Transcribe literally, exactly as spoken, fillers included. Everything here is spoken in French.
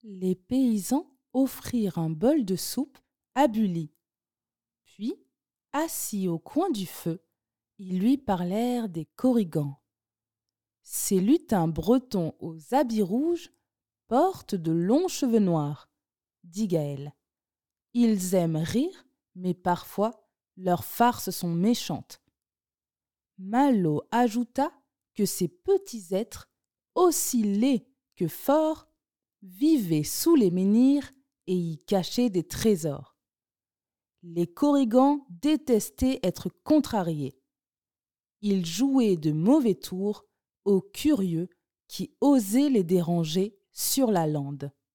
Les paysans offrirent un bol de soupe à Bully. Puis, assis au coin du feu, ils lui parlèrent des Korrigans. Ces lutins bretons aux habits rouges portent de longs cheveux noirs, dit Gaël. Ils aiment rire, mais parfois leurs farces sont méchantes. Malo ajouta que ces petits êtres, aussi laids que forts, vivaient sous les menhirs et y cachaient des trésors. Les Korrigans détestaient être contrariés. Ils jouaient de mauvais tours aux curieux qui osaient les déranger sur la lande.